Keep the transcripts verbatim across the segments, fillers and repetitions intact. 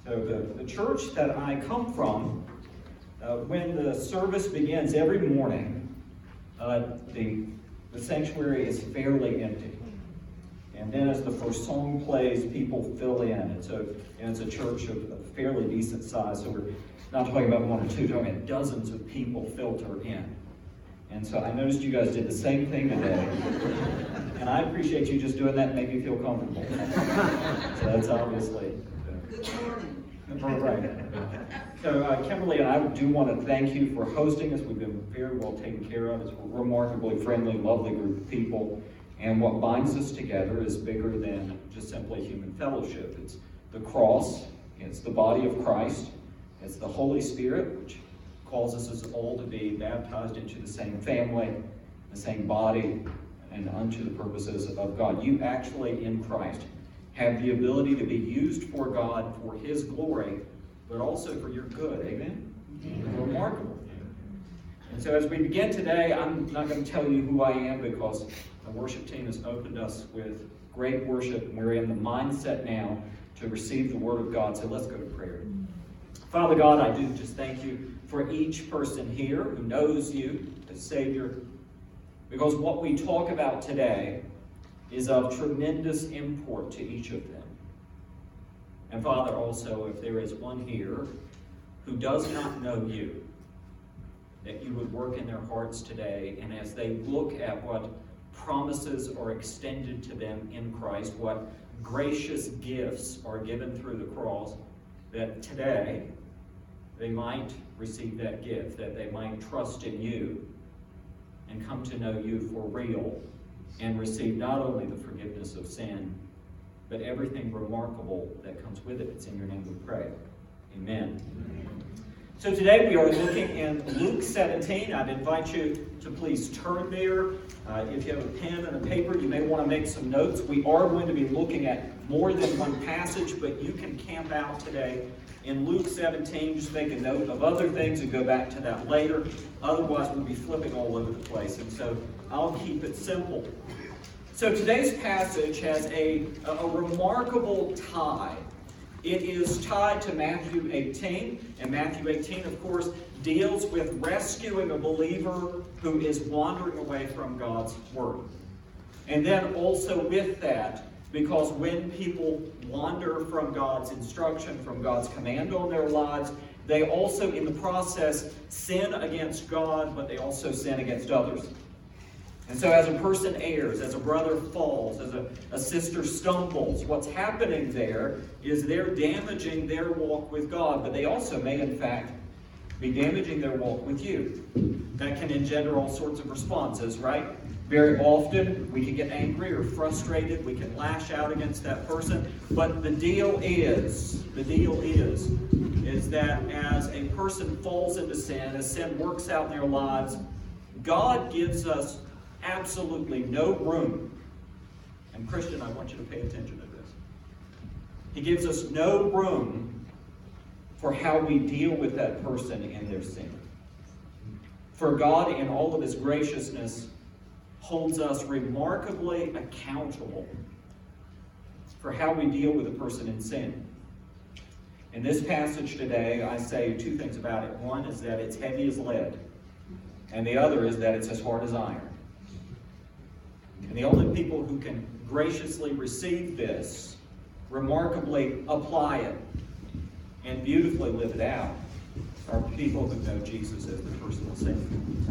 So the, the church that I come from, uh, when the service begins every morning, uh, the, the sanctuary is fairly empty. And then as the first song plays, people fill in. It's a, and it's a church of a fairly decent size, so we're not talking about one or two, we're talking about dozens of people filter in. And so I noticed you guys did the same thing today. And I appreciate you just doing that and make me feel comfortable. So that's obviously uh, right. So uh, Kimberly and I do want to thank you for hosting us. We've been very well taken care of. It's a remarkably friendly, lovely group of people. And what binds us together is bigger than just simply human fellowship. It's the cross, it's the body of Christ, it's the Holy Spirit, which calls us as all to be baptized into the same family, the same body, and unto the purposes of God. You actually, in Christ, have the ability to be used for God, for His glory, but also for your good. Amen? Amen. Remarkable. And so as we begin today, I'm not going to tell you who I am because the worship team has opened us with great worship, and we're in the mindset now to receive the Word of God. So let's go to prayer. Father God, I do just thank you for each person here who knows you as Savior, because what we talk about today is of tremendous import to each of them. And Father, also, if there is one here who does not know you, that you would work in their hearts today, and as they look at what promises are extended to them in Christ, what gracious gifts are given through the cross, that today they might receive that gift, that they might trust in you and come to know you for real and receive not only the forgiveness of sin, but everything remarkable that comes with it. It's in your name we pray. Amen. Amen. So today we are looking in Luke seventeen. I'd invite you to please turn there. Uh, if you have a pen and a paper, you may want to make some notes. We are going to be looking at more than one passage, but you can camp out today in Luke seventeen. Just make a note of other things and go back to that later. Otherwise, we'll be flipping all over the place. And so I'll keep it simple. So today's passage has a, a, a remarkable tie. It is tied to Matthew eighteen, and Matthew eighteen, of course, deals with rescuing a believer who is wandering away from God's Word. And then also with that, because when people wander from God's instruction, from God's command on their lives, they also, in the process, sin against God, but they also sin against others. And so as a person errs, as a brother falls, as a, a sister stumbles, what's happening there is they're damaging their walk with God, but they also may, in fact, be damaging their walk with you. That can engender all sorts of responses, right? Very often, we can get angry or frustrated. We can lash out against that person. But the deal is, the deal is, is that as a person falls into sin, as sin works out in their lives, God gives us absolutely no room. And Christian, I want you to pay attention to this. He gives us no room for how we deal with that person in their sin. For God, in all of His graciousness, holds us remarkably accountable for how we deal with a person in sin. In this passage today, I say two things about it. One is that it's heavy as lead, and the other is that it's as hard as iron. And the only people who can graciously receive this, remarkably apply it, and beautifully live it out are people who know Jesus as the personal Savior.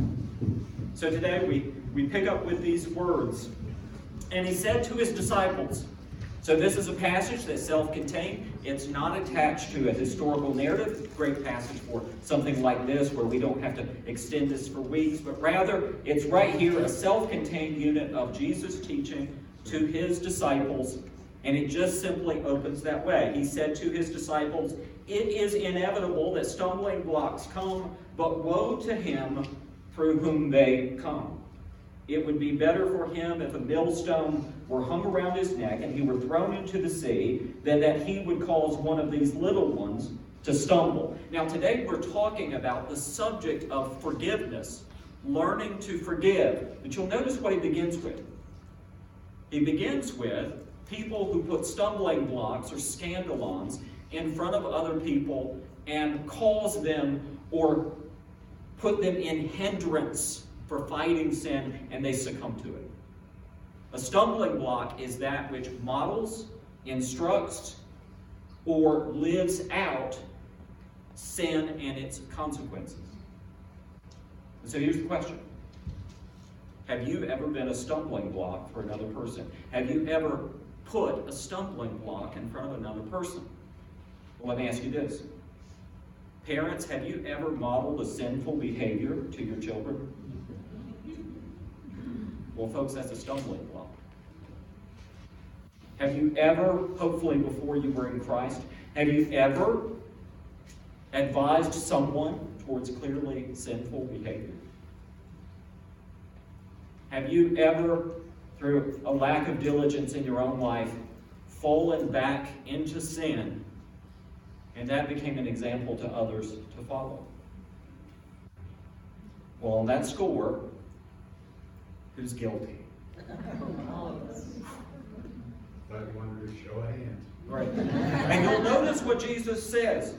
So today we, we pick up with these words. And He said to His disciples, so this is a passage that's self-contained. It's not attached to a historical narrative. It's a great passage for something like this where we don't have to extend this for weeks, but rather it's right here, a self-contained unit of Jesus' teaching to His disciples, and it just simply opens that way. He said to His disciples, it is inevitable that stumbling blocks come, but woe to him through whom they come. It would be better for him if a millstone were hung around his neck and he were thrown into the sea than that he would cause one of these little ones to stumble. Now today we're talking about the subject of forgiveness, learning to forgive. But you'll notice what he begins with. He begins with people who put stumbling blocks or scandalons in front of other people and cause them or put them in hindrance for fighting sin, and they succumb to it. A stumbling block is that which models, instructs, or lives out sin and its consequences. And so here's the question. Have you ever been a stumbling block for another person? Have you ever put a stumbling block in front of another person? Well, let me ask you this. Parents, have you ever modeled a sinful behavior to your children? Well, folks, that's a stumbling block. Have you ever, hopefully before you were in Christ, have you ever advised someone towards clearly sinful behavior? Have you ever, through a lack of diligence in your own life, fallen back into sin, and that became an example to others to follow? Well, on that score, who's guilty? I wanted to show a hand. Right. And you'll notice what Jesus says.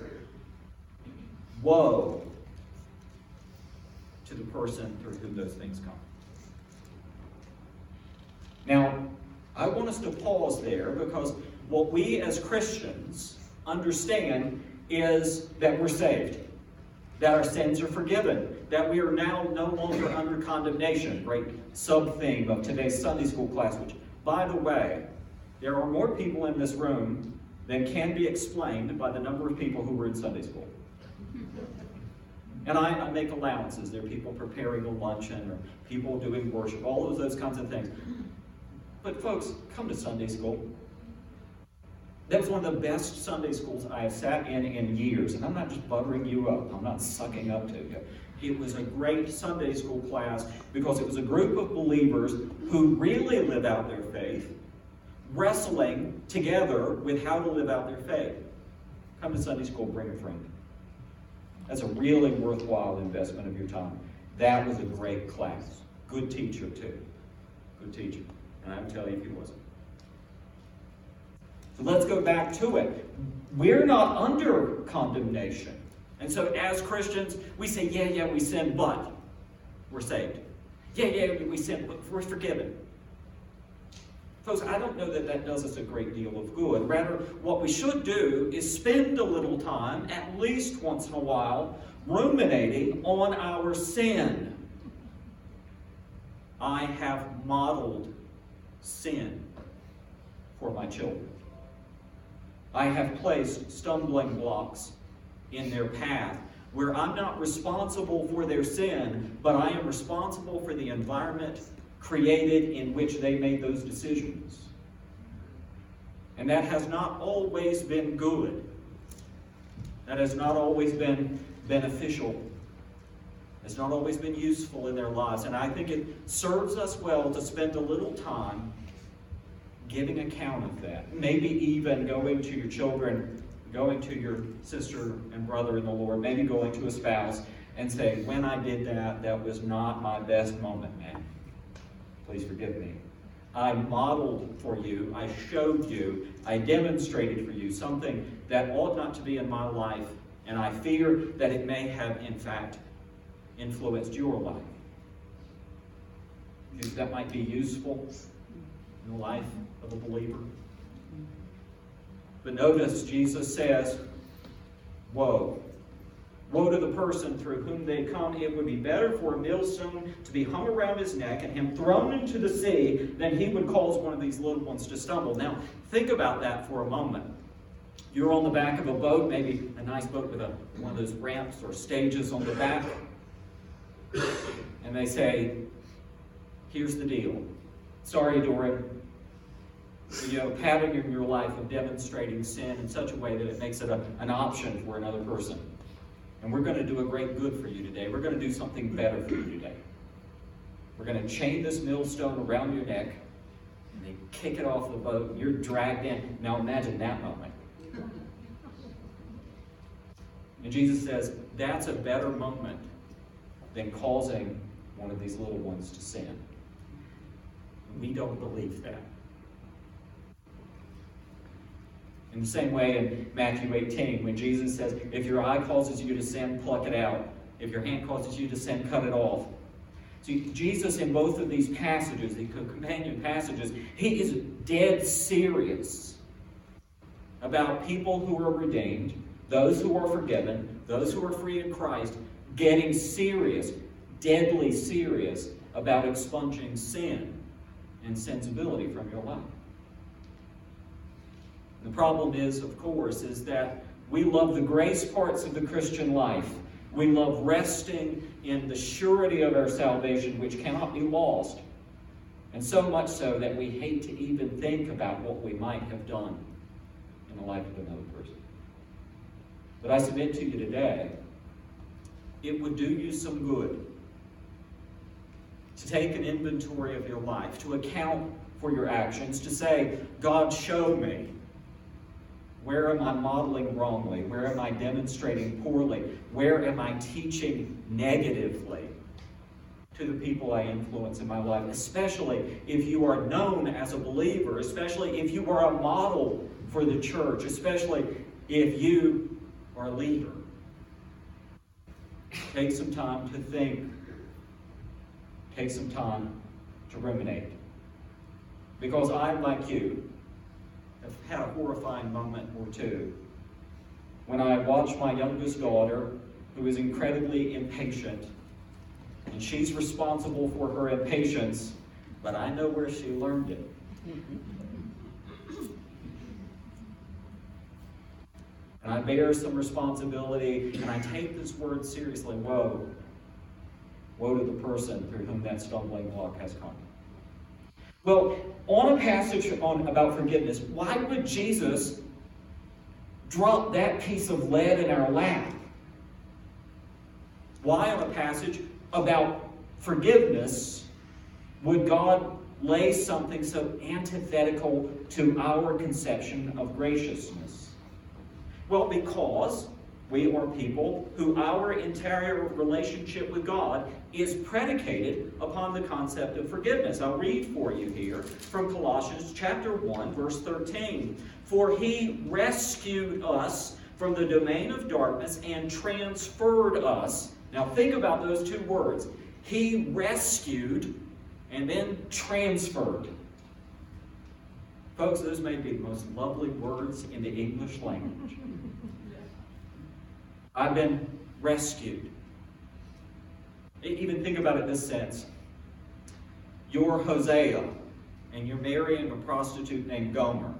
Woe to the person through whom those things come. Now, I want us to pause there because what we as Christians understand is that we're saved, that our sins are forgiven, that we are now no longer under condemnation. Great sub-theme of today's Sunday school class, which, by the way, there are more people in this room than can be explained by the number of people who were in Sunday school. And I, I make allowances. There are people preparing a luncheon or people doing worship, all of those kinds of things. But folks, come to Sunday school. That was one of the best Sunday schools I have sat in in years. And I'm not just buttering you up. I'm not sucking up to you. It was a great Sunday school class because it was a group of believers who really live out their faith, wrestling together with how to live out their faith. Come to Sunday school, bring a friend. That's a really worthwhile investment of your time. That was a great class. Good teacher, too. Good teacher. And I would tell you if he wasn't. So let's go back to it. We're not under condemnation. And so as Christians, we say, yeah, yeah, we sin, but we're saved. Yeah, yeah, we sin, but we're forgiven. Folks, I don't know that that does us a great deal of good. Rather, what we should do is spend a little time, at least once in a while, ruminating on our sin. I have modeled sin for my children. I have placed stumbling blocks in their path where I'm not responsible for their sin, but I am responsible for the environment created in which they made those decisions. And that has not always been good. That has not always been beneficial. It's not always been useful in their lives. And I think it serves us well to spend a little time giving account of that. Maybe even going to your children, going to your sister and brother in the Lord, maybe going to a spouse and say, when I did that, that was not my best moment, man. Please forgive me. I modeled for you, I showed you, I demonstrated for you something that ought not to be in my life, and I fear that it may have, in fact, influenced your life. You think that might be useful in the life of a believer? But notice Jesus says, woe. Woe to the person through whom they come. It would be better for a millstone to be hung around his neck and him thrown into the sea than he would cause one of these little ones to stumble. Now, think about that for a moment. You're on the back of a boat, maybe a nice boat with a, one of those ramps or stages on the back. And they say, here's the deal. Sorry, Doran. You have a pattern in your life of demonstrating sin in such a way that it makes it a, an option for another person. And we're going to do a great good for you today. We're going to do something better for you today. We're going to chain this millstone around your neck, and they kick it off the boat, and you're dragged in. Now imagine that moment. And Jesus says, that's a better moment than causing one of these little ones to sin. We don't believe that. In the same way in Matthew eighteen, when Jesus says, if your eye causes you to sin, pluck it out. If your hand causes you to sin, cut it off. See, Jesus in both of these passages, the companion passages, he is dead serious about people who are redeemed, those who are forgiven, those who are free in Christ, getting serious, deadly serious about expunging sin and sensibility from your life. The problem is, of course, is that we love the grace parts of the Christian life. We love resting in the surety of our salvation, which cannot be lost. And so much so that we hate to even think about what we might have done in the life of another person. But I submit to you today, it would do you some good to take an inventory of your life, to account for your actions, to say, God, show me. Where am I modeling wrongly? Where am I demonstrating poorly? Where am I teaching negatively to the people I influence in my life? Especially if you are known as a believer, especially if you are a model for the church, especially if you are a leader. Take some time to think. Take some time to ruminate. Because I, like you, have had a horrifying moment or two when I watched my youngest daughter, who is incredibly impatient, and she's responsible for her impatience, but I know where she learned it. And I bear some responsibility, and I take this word seriously. Woe. Woe to the person through whom that stumbling block has come. Well, on a passage on, about forgiveness, why would Jesus drop that piece of lead in our lap? Why on a passage about forgiveness would God lay something so antithetical to our conception of graciousness? Well, because we are people who our entire relationship with God is predicated upon the concept of forgiveness. I'll read for you here from Colossians chapter one, verse thirteen. For he rescued us from the domain of darkness and transferred us. Now think about those two words. He rescued and then transferred. Folks, those may be the most lovely words in the English language. I've been rescued. Even think about it in this sense. You're Hosea, and you're marrying a prostitute named Gomer.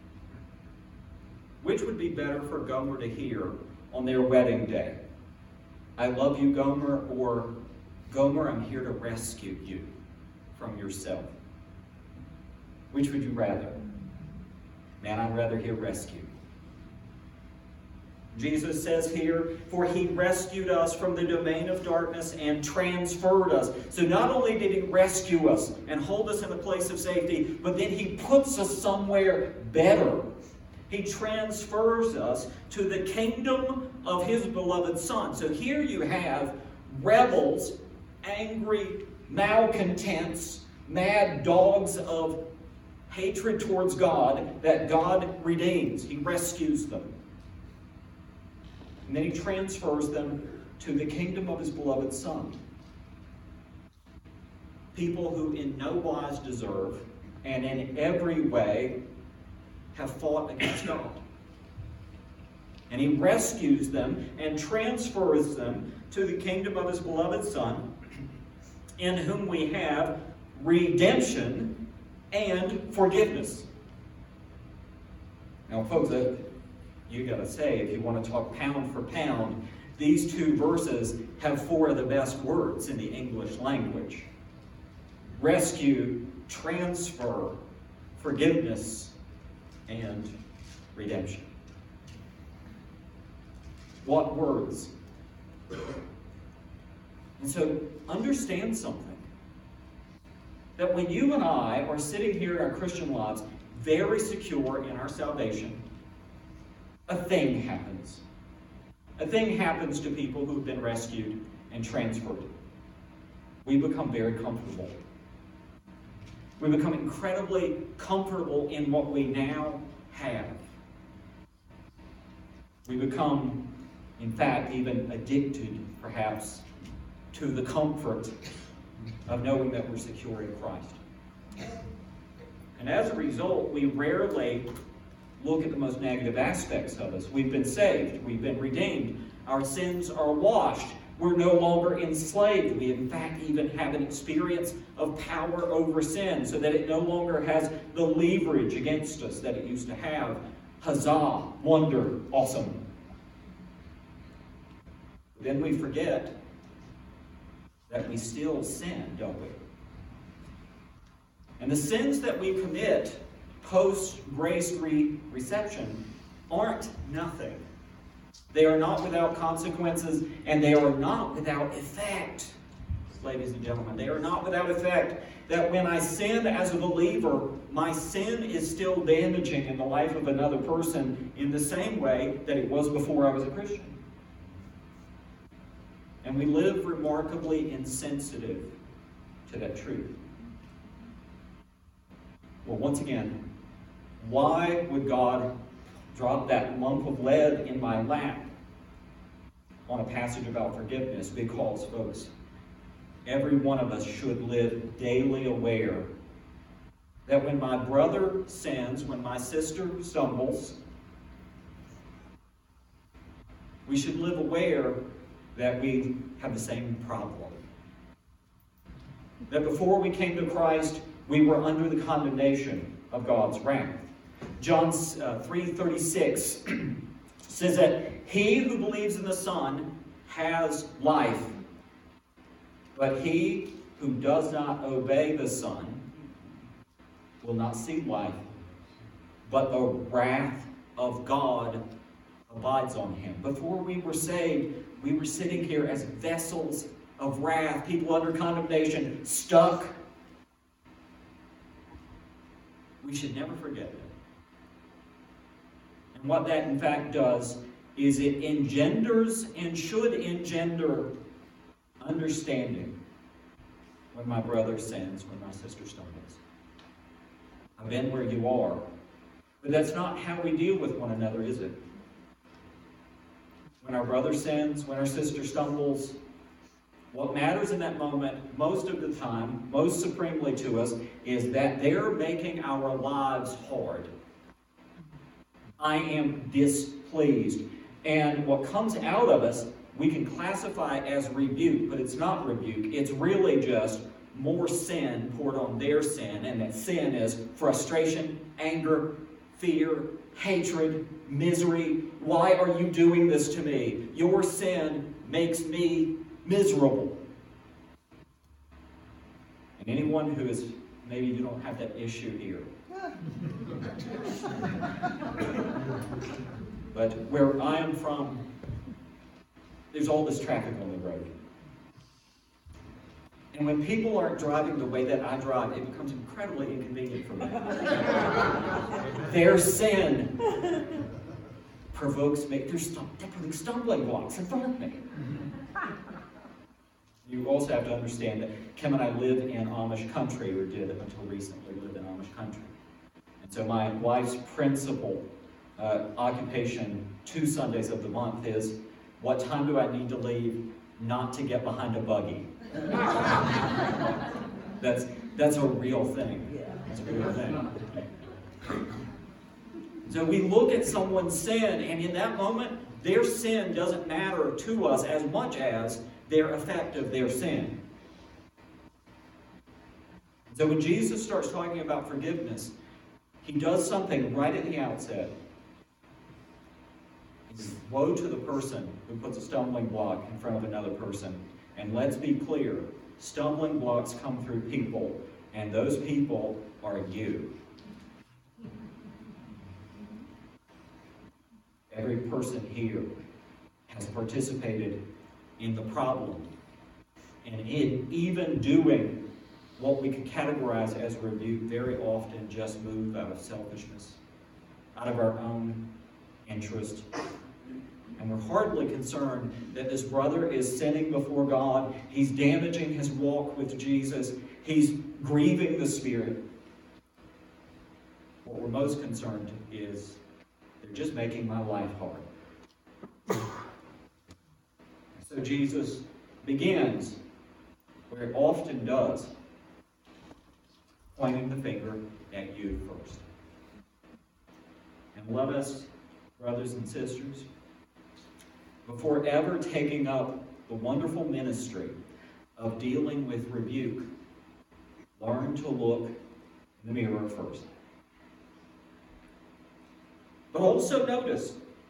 Which would be better for Gomer to hear on their wedding day? I love you, Gomer, or Gomer, I'm here to rescue you from yourself. Which would you rather? Man, I'd rather hear rescue. Jesus says here, for he rescued us from the domain of darkness and transferred us. So not only did he rescue us and hold us in a place of safety, but then he puts us somewhere better. He transfers us to the kingdom of his beloved Son. So here you have rebels, angry, malcontents, mad dogs of hatred towards God that God redeems. He rescues them. And then he transfers them to the kingdom of his beloved Son. People who in no wise deserve and in every way have fought against God. And he rescues them and transfers them to the kingdom of his beloved Son, in whom we have redemption and forgiveness. Now, folks, uh, you got to say, if you want to talk pound for pound, these two verses have four of the best words in the English language. Rescue, transfer, forgiveness, and redemption. What words? And so, understand something. That when you and I are sitting here in our Christian lives, very secure in our salvation, a thing happens. A thing happens to people who've been rescued and transferred. We become very comfortable. We become incredibly comfortable in what we now have. We become, in fact, even addicted, perhaps, to the comfort of knowing that we're secure in Christ. And as a result, we rarely look at the most negative aspects of us. We've been saved. We've been redeemed. Our sins are washed. We're no longer enslaved. We, in fact, even have an experience of power over sin so that it no longer has the leverage against us that it used to have. Huzzah! Wonder! Awesome! Then we forget that we still sin, don't we? And the sins that we commit post-grace re- reception aren't nothing. They are not without consequences, and they are not without effect. Ladies and gentlemen, they are not without effect. That when I sin as a believer, my sin is still damaging in the life of another person in the same way that it was before I was a Christian. And we live remarkably insensitive to that truth. Well, once again, why would God drop that lump of lead in my lap on a passage about forgiveness? Because, folks, every one of us should live daily aware that when my brother sins, when my sister stumbles, we should live aware that we have the same problem. That before we came to Christ, we were under the condemnation of God's wrath. John uh, three thirty-six says that he who believes in the Son has life, but he who does not obey the Son will not see life, but the wrath of God abides on him. Before we were saved, we were sitting here as vessels of wrath, people under condemnation, stuck. We should never forget that. And what that in fact does is it engenders and should engender understanding when my brother sins, when my sister stumbles. I've been where you are. But that's not how we deal with one another, is it? When our brother sins, when our sister stumbles, what matters in that moment, most of the time, most supremely to us, is that they're making our lives hard. I am displeased. And what comes out of us, we can classify as rebuke, but it's not rebuke. It's really just more sin poured on their sin, and that sin is frustration, anger, fear, hatred, misery. Why are you doing this to me? Your sin makes me miserable. And anyone who is, maybe you don't have that issue here. But where I am from, there's all this traffic on the road. And when people aren't driving the way that I drive, it becomes incredibly inconvenient for me. Their sin provokes me. They're, stum- they're putting stumbling blocks in front of me. You also have to understand that Kim and I live in Amish country, or did until recently live in Amish country. And so my wife's principal uh, occupation two Sundays of the month is, what time do I need to leave not to get behind a buggy? that's that's a real thing. That's a real thing. So we look at someone's sin, and in that moment, their sin doesn't matter to us as much as their effect of their sin. So when Jesus starts talking about forgiveness, he does something right at the outset. He says, woe to the person who puts a stumbling block in front of another person. And let's be clear, stumbling blocks come through people, and those people are you. Every person here has participated in the problem, and in even doing what we could categorize as rebuke very often just move out of selfishness, out of our own interest. And we're hardly concerned that this brother is sinning before God. He's damaging his walk with Jesus. He's grieving the Spirit. What we're most concerned is they're just making my life hard. So Jesus begins, where he often does, pointing the finger at you first. And let us, brothers and sisters, before ever taking up the wonderful ministry of dealing with rebuke, learn to look in the mirror first. But also notice,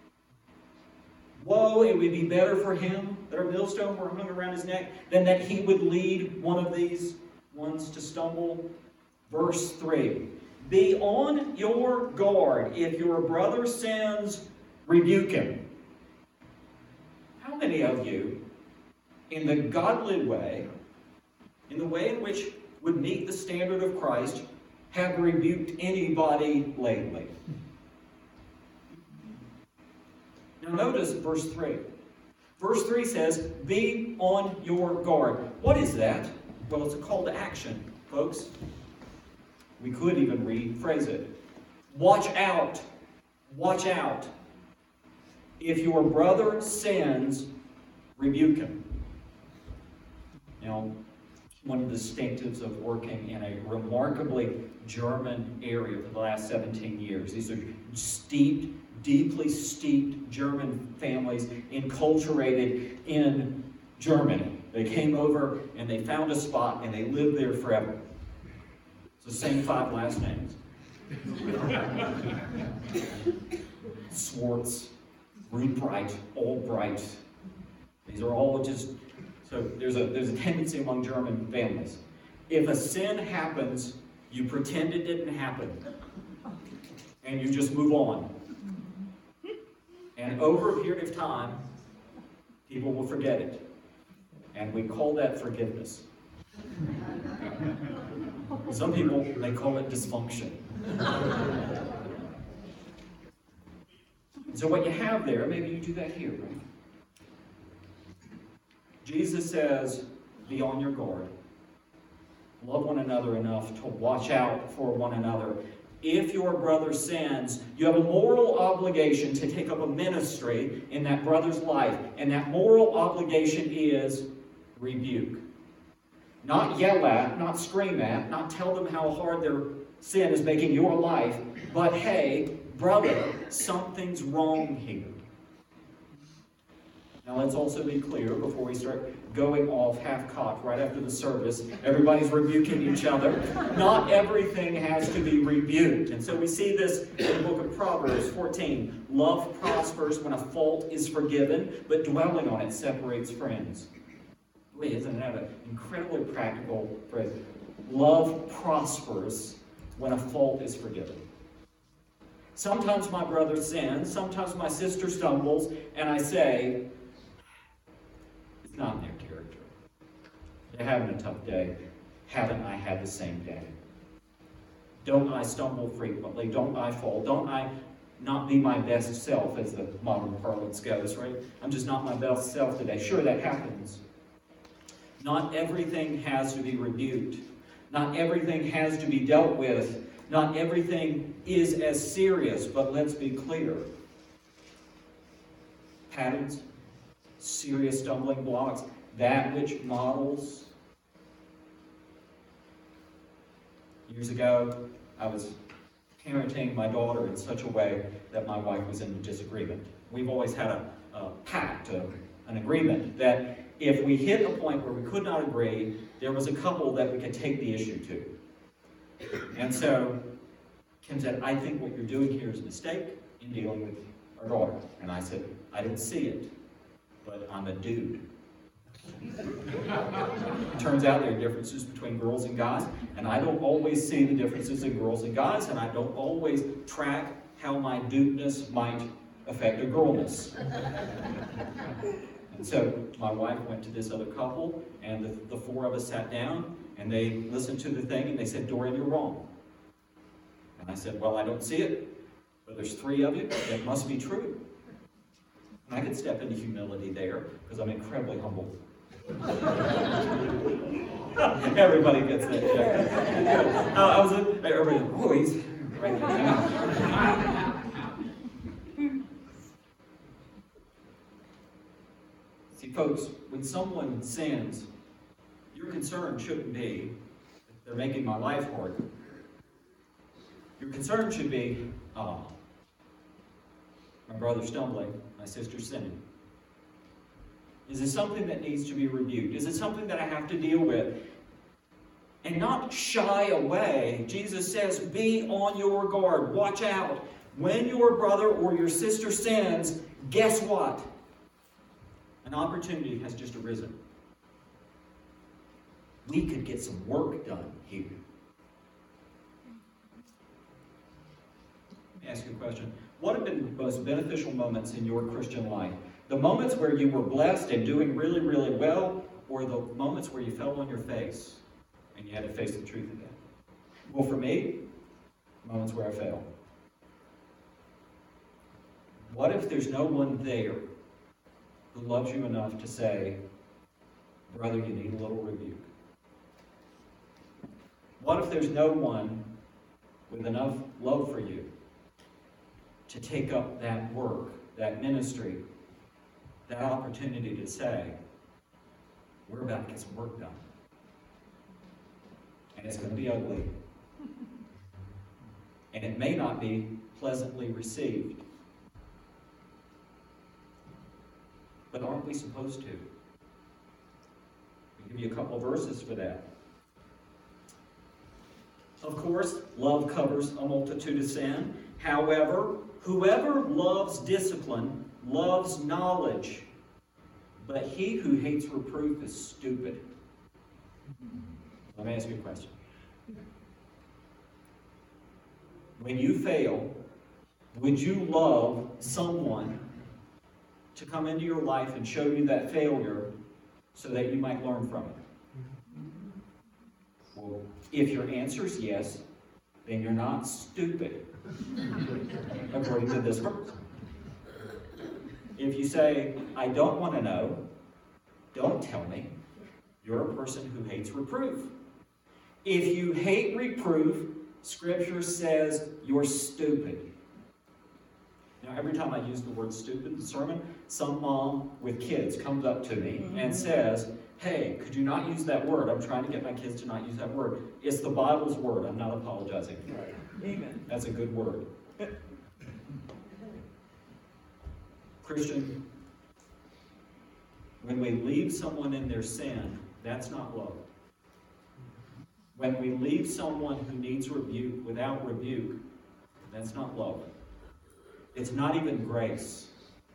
woe, it would be better for him that a millstone were hung around his neck than that he would lead one of these ones to stumble. Verse three, be on your guard. If your brother sins, rebuke him. How many of you, in the godly way, in the way in which would meet the standard of Christ, have rebuked anybody lately? Now notice verse three. Verse three says, be on your guard. What is that? Well, it's a call to action, folks. We could even rephrase it. Watch out. Watch out. If your brother sins, rebuke him. Now, one of the distinctives of working in a remarkably German area for the last seventeen years. These are steeped, deeply steeped German families enculturated in Germany. They came over and they found a spot and they lived there forever. It's the same five last names. Swartz, Rubright, Albright. These are all just, so there's a, there's a tendency among German families. If a sin happens, you pretend it didn't happen. And you just move on. And over a period of time, people will forget it. And we call that forgiveness. Some people, they call it dysfunction. So what you have there, maybe you do that here, right? Jesus says, be on your guard. Love one another enough to watch out for one another. If your brother sins, you have a moral obligation to take up a ministry in that brother's life. And that moral obligation is rebuke. Not yell at, not scream at, not tell them how hard their sin is making your life, but hey, brother, something's wrong here. Now let's also be clear before we start going off half-cocked right after the service. Everybody's rebuking each other. Not everything has to be rebuked. And so we see this in the book of Proverbs fourteen. Love prospers when a fault is forgiven, but dwelling on it separates friends. Boy, isn't that an incredibly practical phrase? Love prospers when a fault is forgiven. Sometimes my brother sins, sometimes my sister stumbles, and I say, it's not in their character. They're having a tough day. Haven't I had the same day? Don't I stumble frequently? Don't I fall? Don't I not be my best self, as the modern parlance goes, right? I'm just not my best self today. Sure, that happens. Not everything has to be rebuked. Not everything has to be dealt with. Not everything is as serious, but let's be clear. Patterns, serious stumbling blocks, that which models. Years ago, I was parenting my daughter in such a way that my wife was in disagreement. We've always had a, a pact, a, an agreement, that if we hit a point where we could not agree, there was a couple that we could take the issue to. And so, Kim said, I think what you're doing here is a mistake in dealing with our daughter. And I said, I didn't see it, but I'm a dude. It turns out there are differences between girls and guys, and I don't always see the differences in girls and guys, and I don't always track how my dudeness might affect a girlness. And so my wife went to this other couple, and the, the four of us sat down, and they listened to the thing, and they said, Dorian, you're wrong. And I said, well, I don't see it, but there's three of you. It must be true. And I could step into humility there, because I'm incredibly humble. Everybody gets that check. uh, I was, everybody, oh, he's right there. See, folks, when someone sins, your concern shouldn't be that they're making my life hard. Your concern should be, oh, my brother's stumbling, my sister's sinning. Is it something that needs to be rebuked? Is it something that I have to deal with? And not shy away. Jesus says, be on your guard. Watch out. When your brother or your sister sins, guess what? An opportunity has just arisen. We could get some work done here. Let me ask you a question. What have been the most beneficial moments in your Christian life? The moments where you were blessed and doing really, really well, or the moments where you fell on your face and you had to face the truth again? Well, for me, moments where I fail. What if there's no one there who loves you enough to say, brother, you need a little rebuke? What if there's no one with enough love for you to take up that work, that ministry, that opportunity to say, we're about to get some work done. And it's going to be ugly. And it may not be pleasantly received. But aren't we supposed to? I'll give you a couple of verses for that. Of course, love covers a multitude of sin. However, whoever loves discipline loves knowledge, but he who hates reproof is stupid. Let me ask you a question. When you fail, would you love someone to come into your life and show you that failure so that you might learn from it? Well, if your answer is yes, then you're not stupid, according to this verse. If you say, I don't want to know, don't tell me, you're a person who hates reproof. If you hate reproof, Scripture says you're stupid. Now, every time I use the word stupid in the sermon, some mom with kids comes up to me and says, hey, could you not use that word? I'm trying to get my kids to not use that word. It's the Bible's word. I'm not apologizing. Right. Amen. That's a good word. Christian, when we leave someone in their sin, that's not love. When we leave someone who needs rebuke without rebuke, that's not love. It's not even grace.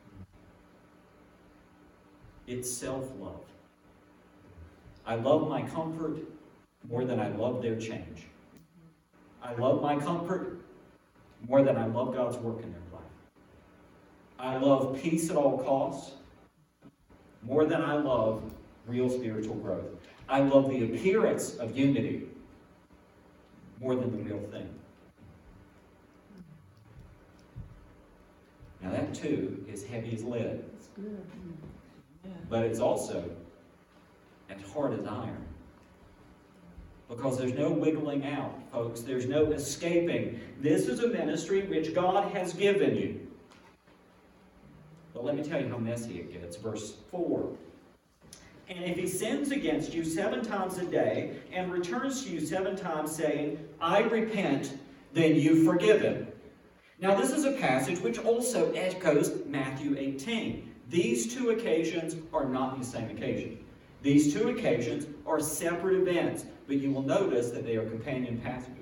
It's self-love. I love my comfort more than I love their change. I love my comfort more than I love God's work in their life. I love peace at all costs more than I love real spiritual growth. I love the appearance of unity more than the real thing. Now that too is heavy as lead. It's good. Yeah. But it's also as hard as iron. Because there's no wiggling out, folks. There's no escaping. This is a ministry which God has given you. But let me tell you how messy it gets. Verse four. And if he sins against you seven times a day and returns to you seven times saying, I repent, then you forgive him. Now this is a passage which also echoes Matthew eighteen. These two occasions are not the same occasion. These two occasions are separate events, but you will notice that they are companion passages.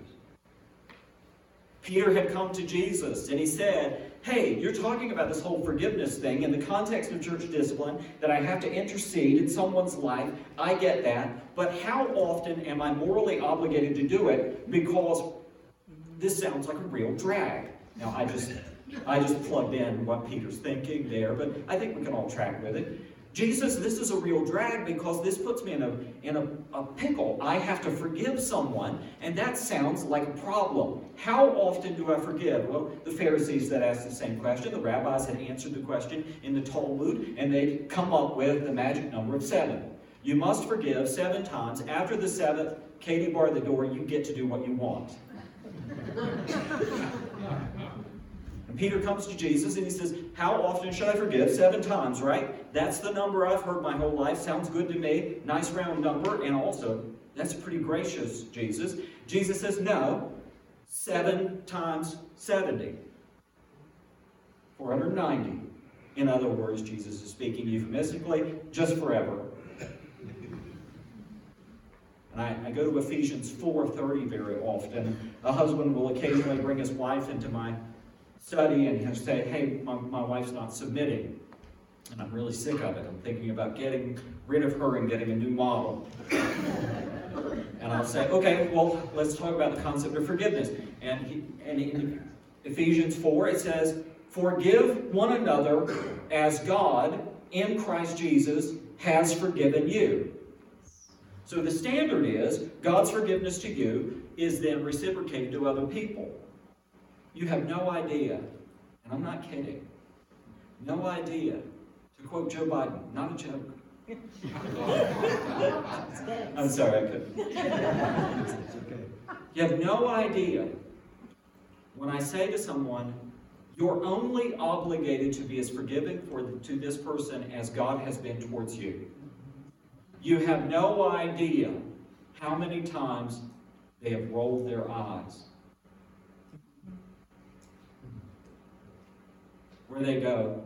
Peter had come to Jesus and he said, hey, you're talking about this whole forgiveness thing in the context of church discipline, that I have to intercede in someone's life. I get that. But how often am I morally obligated to do it? Because this sounds like a real drag. Now, I just, I just plugged in what Peter's thinking there, but I think we can all track with it. Jesus, this is a real drag because this puts me in a in a, a pickle. I have to forgive someone, and that sounds like a problem. How often do I forgive? Well, the Pharisees that asked the same question, the rabbis had answered the question in the Talmud, and they'd come up with the magic number of seven. You must forgive seven times. After the seventh, Katie bar the door, you get to do what you want. And Peter comes to Jesus and he says, how often should I forgive? Seven times, right? That's the number I've heard my whole life. Sounds good to me. Nice round number. And also, that's pretty gracious, Jesus. Jesus says, no, seven times seventy. four hundred ninety. In other words, Jesus is speaking euphemistically, just forever. And I, I go to Ephesians four thirty very often. A husband will occasionally bring his wife into my study and he'll say, hey, my, my wife's not submitting. And I'm really sick of it. I'm thinking about getting rid of her and getting a new model. And I'll say, okay, well, let's talk about the concept of forgiveness. And, he, and in Ephesians four, it says, forgive one another as God in Christ Jesus has forgiven you. So the standard is, God's forgiveness to you is then reciprocated to other people. You have no idea, and I'm not kidding, no idea, to quote Joe Biden, not a joke. I'm sorry, I couldn't. You have no idea when I say to someone, you're only obligated to be as forgiving for the, to this person as God has been towards you. You have no idea how many times they have rolled their eyes. Where they go,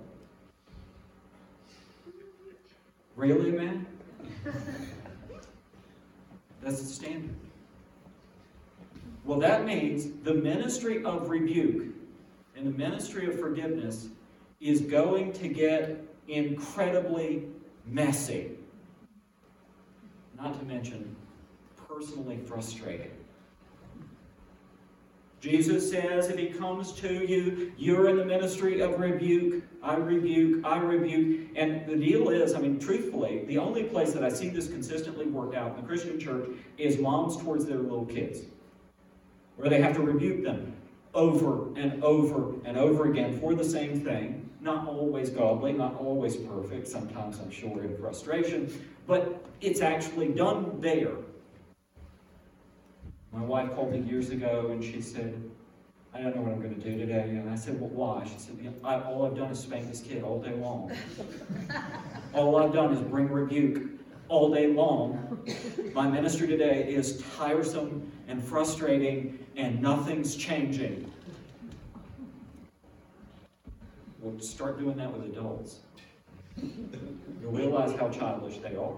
really, man? That's the standard. Well, that means the ministry of rebuke and the ministry of forgiveness is going to get incredibly messy. Not to mention personally frustrating. Jesus says if he comes to you, you're in the ministry of rebuke. I rebuke, I rebuke. And the deal is, I mean, truthfully, the only place that I see this consistently worked out in the Christian church is moms towards their little kids, where they have to rebuke them over and over and over again for the same thing. Not always godly, not always perfect, sometimes I'm sure in frustration, but it's actually done there. My wife called me years ago and she said, I don't know what I'm going to do today. And I said, well, why? She said, I, all I've done is spank this kid all day long. All I've done is bring rebuke all day long. My ministry today is tiresome and frustrating and nothing's changing. We'll start doing that with adults. You'll realize how childish they are.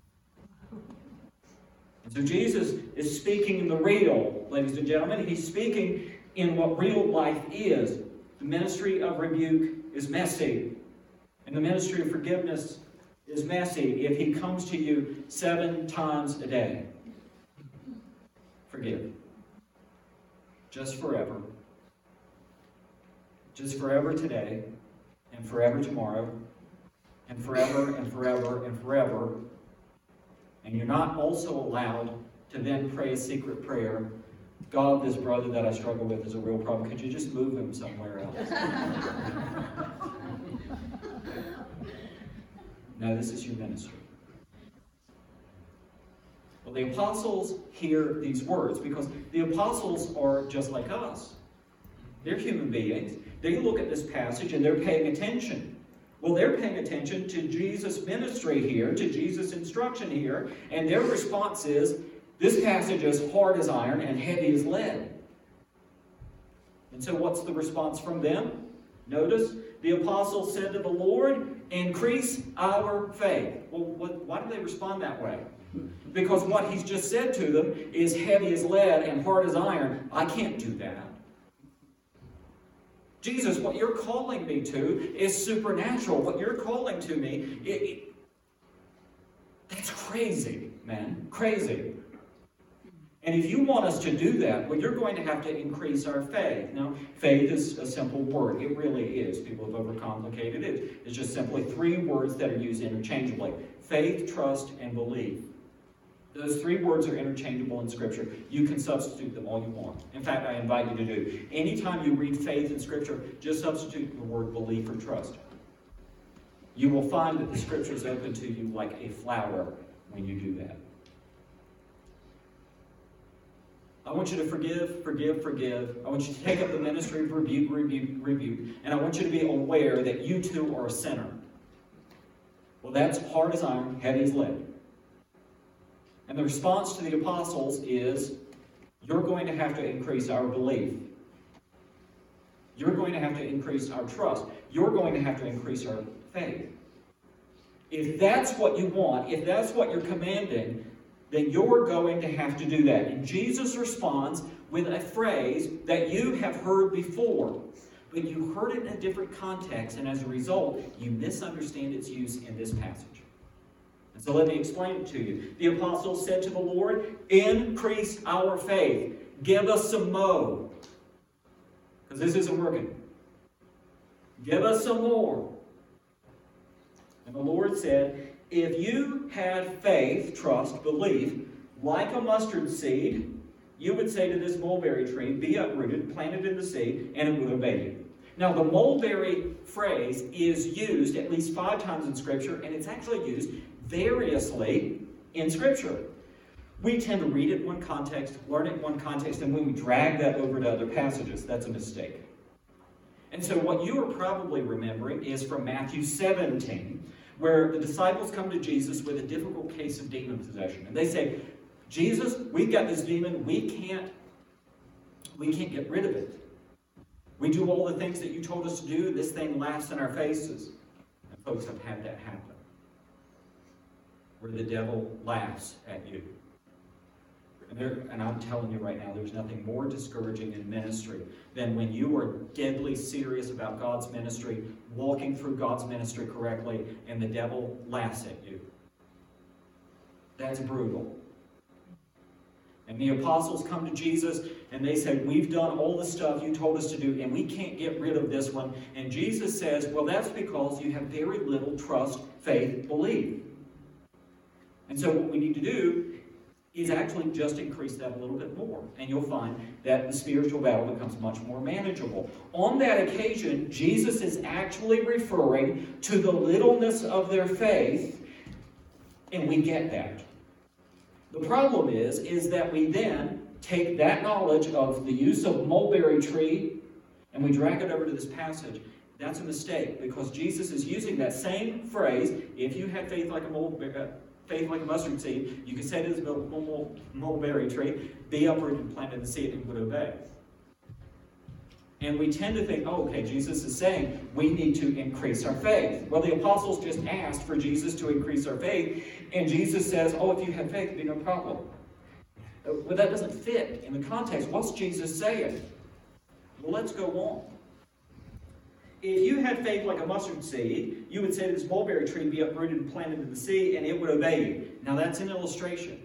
And so Jesus is speaking in the real, ladies and gentlemen. He's speaking in what real life is. The ministry of rebuke is messy. And the ministry of forgiveness is messy if he comes to you seven times a day. Forgive. Just forever. Just forever today, and forever tomorrow, and forever and forever and forever. And you're not also allowed to then pray a secret prayer. God, this brother that I struggle with is a real problem. Could you just move him somewhere else? No, this is your ministry. Well, the apostles hear these words because the apostles are just like us. They're human beings. They look at this passage and they're paying attention. Well, they're paying attention to Jesus' ministry here, to Jesus' instruction here, and their response is, this passage is hard as iron and heavy as lead. And so what's the response from them? Notice, the apostles said to the Lord, increase our faith. Well, what, why do they respond that way? Because what he's just said to them is heavy as lead and hard as iron. I can't do that. Jesus, what you're calling me to is supernatural. What you're calling to me, it, it, that's crazy, man. Crazy. And if you want us to do that, well, you're going to have to increase our faith. Now, faith is a simple word. It really is. People have overcomplicated it. It's just simply three words that are used interchangeably. Faith, trust, and belief. Those three words are interchangeable in Scripture. You can substitute them all you want. In fact, I invite you to do. Anytime you read faith in Scripture, just substitute the word belief or trust. You will find that the Scripture is open to you like a flower when you do that. I want you to forgive, forgive, forgive. I want you to take up the ministry of rebuke, rebuke, rebuke. And I want you to be aware that you too are a sinner. Well, that's hard as iron, heavy as lead. And the response to the apostles is, you're going to have to increase our belief. You're going to have to increase our trust. You're going to have to increase our faith. If that's what you want, if that's what you're commanding, then you're going to have to do that. And Jesus responds with a phrase that you have heard before, but you heard it in a different context, and as a result, you misunderstand its use in this passage. And so let me explain it to you. The apostles said to the Lord, increase our faith. Give us some mo. Because this isn't working. Give us some more. And the Lord said, if you had faith, trust, belief, like a mustard seed, you would say to this mulberry tree, be uprooted, planted in the sea, and it would obey you. Now, the mulberry phrase is used at least five times in Scripture, and it's actually used variously in Scripture. We tend to read it in one context, learn it in one context, and when we drag that over to other passages, that's a mistake. And so what you are probably remembering is from Matthew seventeen, where the disciples come to Jesus with a difficult case of demon possession. And they say, Jesus, we've got this demon, we can't, we can't get rid of it. We do all the things that you told us to do, this thing laughs in our faces. And folks have had that happen, where the devil laughs at you. And, there, and I'm telling you right now, there's nothing more discouraging in ministry than when you are deadly serious about God's ministry, walking through God's ministry correctly, and the devil laughs at you. That's brutal. And the apostles come to Jesus, and they say, we've done all the stuff you told us to do, and we can't get rid of this one. And Jesus says, well, that's because you have very little trust, faith, belief. And so what we need to do is actually just increase that a little bit more. And you'll find that the spiritual battle becomes much more manageable. On that occasion, Jesus is actually referring to the littleness of their faith, and we get that. The problem is, is that we then take that knowledge of the use of mulberry tree and we drag it over to this passage. That's a mistake, because Jesus is using that same phrase, if you had faith like a mulberry, uh, faith like a mustard seed, you could say to this mulberry tree, be uprooted and planted in the sea, and it would obey. And we tend to think, oh, okay, Jesus is saying we need to increase our faith. Well, the apostles just asked for Jesus to increase our faith, and Jesus says, oh, if you have faith, it'd be no problem. Well, that doesn't fit in the context. What's Jesus saying? Well, let's go on. If you had faith like a mustard seed, you would say to this mulberry tree, be uprooted and planted in the sea, and it would obey you. Now, that's an illustration.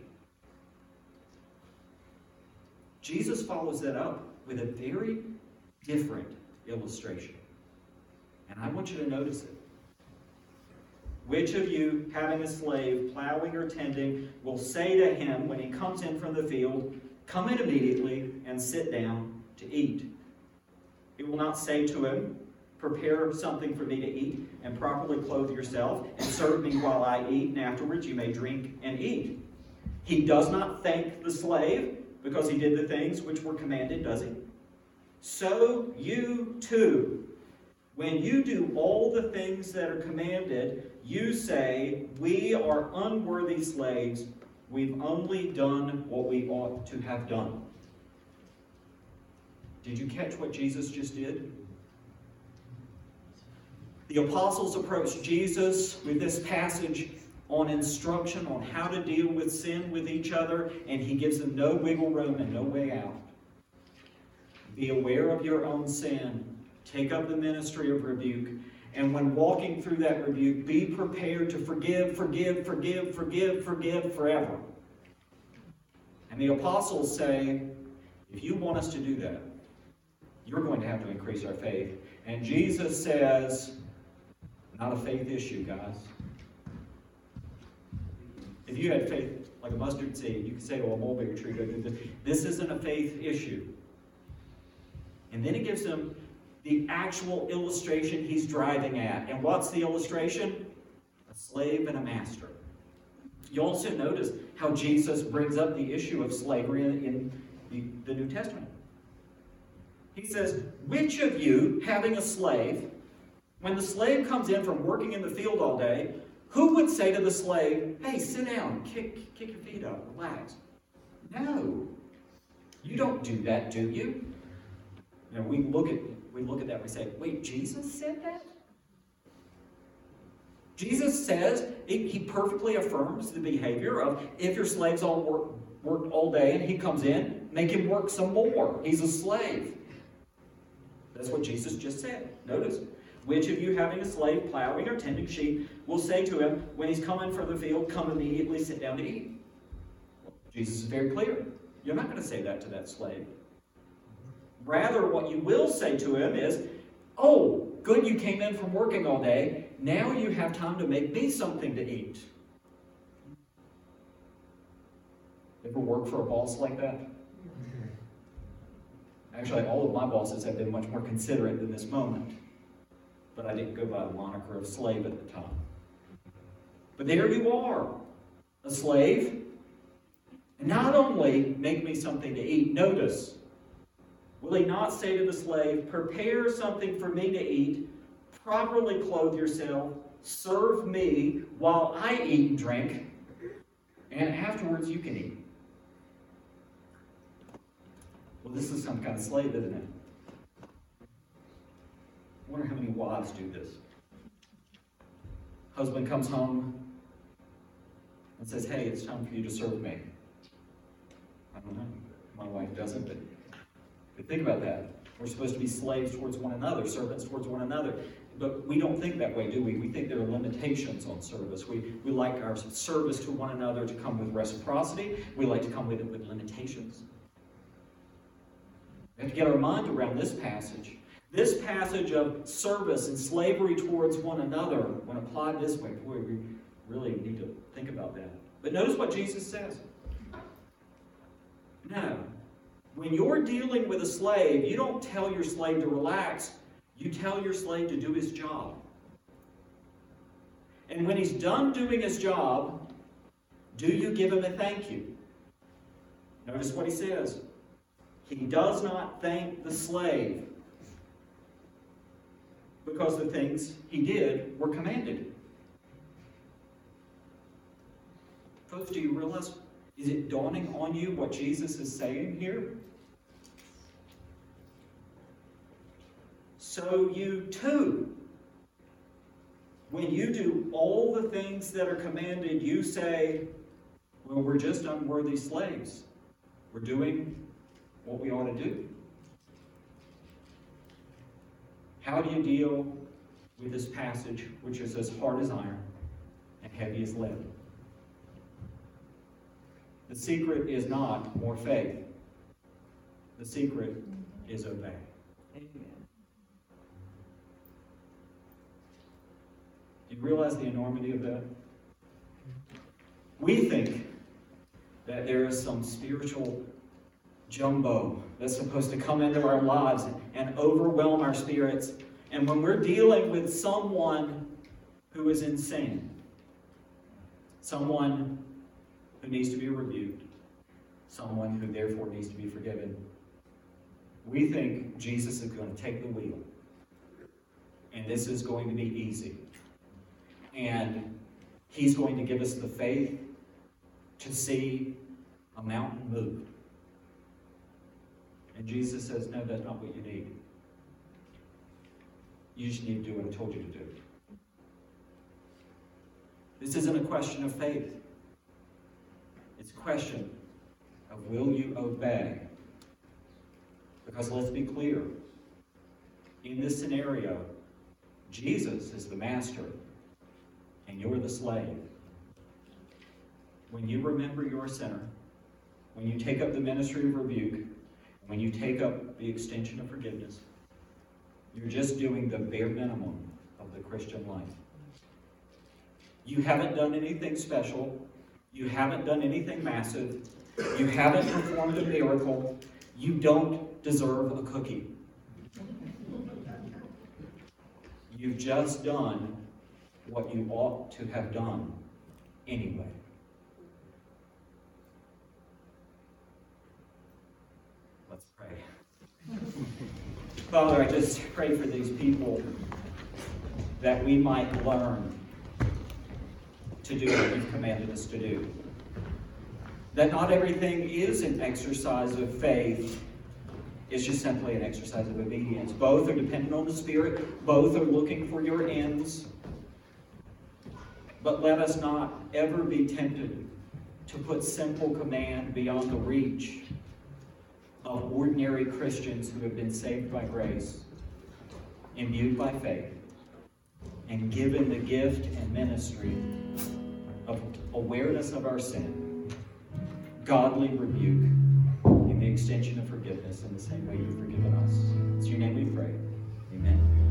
Jesus follows that up with a very different illustration. And I want you to notice it. Which of you, having a slave, plowing or tending, will say to him when he comes in from the field, come in immediately and sit down to eat? He will not say to him, prepare something for me to eat, and properly clothe yourself, and serve me while I eat, and afterwards you may drink and eat. He does not thank the slave because he did the things which were commanded, does he? So you too, when you do all the things that are commanded, you say, we are unworthy slaves. We've only done what we ought to have done. Did you catch what Jesus just did? The apostles approached Jesus with this passage on instruction on how to deal with sin with each other, and he gives them no wiggle room and no way out. Be aware of your own sin. Take up the ministry of rebuke. And when walking through that rebuke, be prepared to forgive, forgive, forgive, forgive, forgive forever. And the apostles say, if you want us to do that, you're going to have to increase our faith. And Jesus says, not a faith issue, guys. If you had faith like a mustard seed, you could say to a mulberry tree, go do this. This isn't a faith issue. And then he gives them the actual illustration he's driving at. And what's the illustration? A slave and a master. You also notice how Jesus brings up the issue of slavery in the, the New Testament. He says, which of you, having a slave, when the slave comes in from working in the field all day, who would say to the slave, hey, sit down, kick, kick your feet up, relax? No. You don't do that, do you? You know, we look at we look at that and we say, wait, Jesus said that? Jesus says, he, he perfectly affirms the behavior of if your slave's all work, worked all day and he comes in, make him work some more. He's a slave. That's what Jesus just said. Notice, which of you having a slave plowing or tending sheep will say to him, when he's coming from the field, come immediately sit down to eat? Jesus is very clear. You're not going to say that to that slave. Rather, what you will say to him is, oh, good you came in from working all day. Now you have time to make me something to eat. Ever work for a boss like that? Actually, all of my bosses have been much more considerate than this moment. But I didn't go by the moniker of slave at the time. But there you are, a slave. And not only make me something to eat, notice, will he not say to the slave, prepare something for me to eat, properly clothe yourself, serve me while I eat and drink, and afterwards you can eat? Well, this is some kind of slave, isn't it? I wonder how many wives do this. Husband comes home and says, hey, it's time for you to serve me. I don't know. My wife doesn't, but, but think about that. We're supposed to be slaves towards one another, servants towards one another. But we don't think that way, do we? We think there are limitations on service. We, we like our service to one another to come with reciprocity. We like to come with it with limitations. We have to get our mind around this passage. This passage of service and slavery towards one another, when applied this way, boy, we really need to think about that. But notice what Jesus says. No. When you're dealing with a slave, you don't tell your slave to relax. You tell your slave to do his job. And when he's done doing his job, do you give him a thank you? Notice what he says. He does not thank the slave because the things he did were commanded. Folks, do you realize, is it dawning on you what Jesus is saying here? So you too, when you do all the things that are commanded, you say, well, we're just unworthy slaves. We're doing what we ought to do. How do you deal with this passage, which is as hard as iron and heavy as lead? The secret is not more faith. The secret is obey. Amen. Do you realize the enormity of that? We think that there is some spiritual jumbo that's supposed to come into our lives and overwhelm our spirits. And when we're dealing with someone who is insane, someone who needs to be rebuked, someone who therefore needs to be forgiven, we think Jesus is going to take the wheel. And this is going to be easy. And he's going to give us the faith to see a mountain move. And Jesus says, no, that's not what you need. You just need to do what I told you to do. This isn't a question of faith. It's a question of will you obey? Because let's be clear. In this scenario, Jesus is the master and you're the slave. When you remember you're a sinner, when you take up the ministry of rebuke, when you take up the extension of forgiveness, you're just doing the bare minimum of the Christian life. You haven't done anything special. You haven't done anything massive. You haven't performed a miracle. You don't deserve a cookie. You've just done what you ought to have done anyway. Pray. Father, I just pray for these people that we might learn to do what you've commanded us to do. That not everything is an exercise of faith. It's just simply an exercise of obedience. Both are dependent on the Spirit. Both are looking for your ends. But let us not ever be tempted to put simple command beyond the reach of ordinary Christians who have been saved by grace, imbued by faith, and given the gift and ministry of awareness of our sin, godly rebuke, and the extension of forgiveness in the same way you've forgiven us. It's your name we pray. Amen.